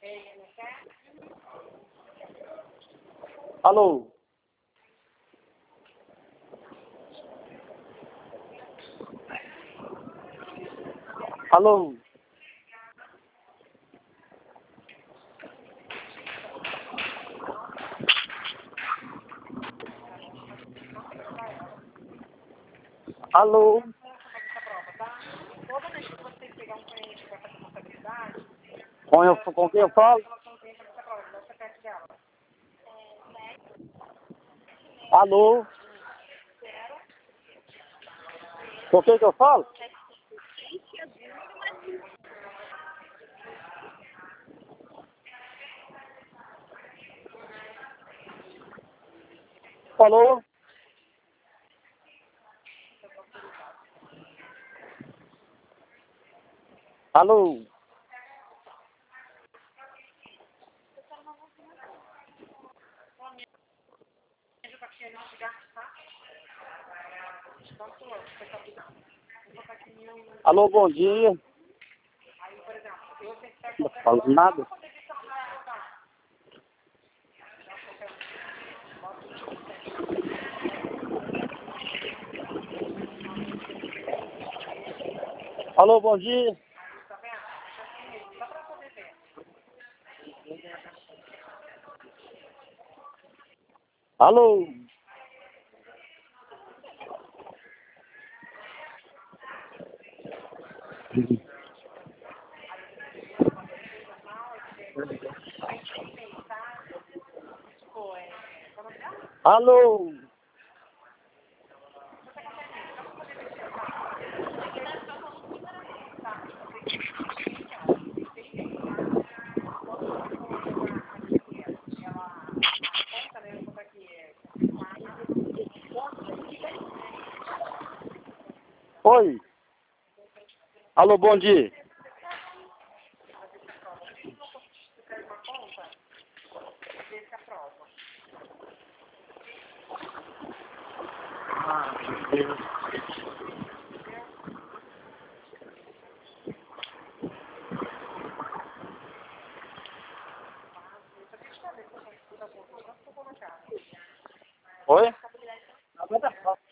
Alô? Alô? Alô? Toda vez que você pegar um cliente que vai fazer contabilidade, Com quem eu falo? ela não tem essa prova, então você pede dela. Alô? Com quem que eu falo? Alô? Alô? Pede para que não te gastar. Tanto você está cuidando. Vou botar aqui mil. Alô, bom dia. Aí, por exemplo, eu tenho que Não qualquer falo coisa, nada. só para poder adicionar ela. Alô, bom dia. Tá vendo? Deixa assim mesmo, só para poder ver. Alô? Tipo, quando dela, Alô? conta, né? Eu vou botar aqui, Oi. Alô, bom dia. uma conta, ver se aprova. Ah, meu Deus.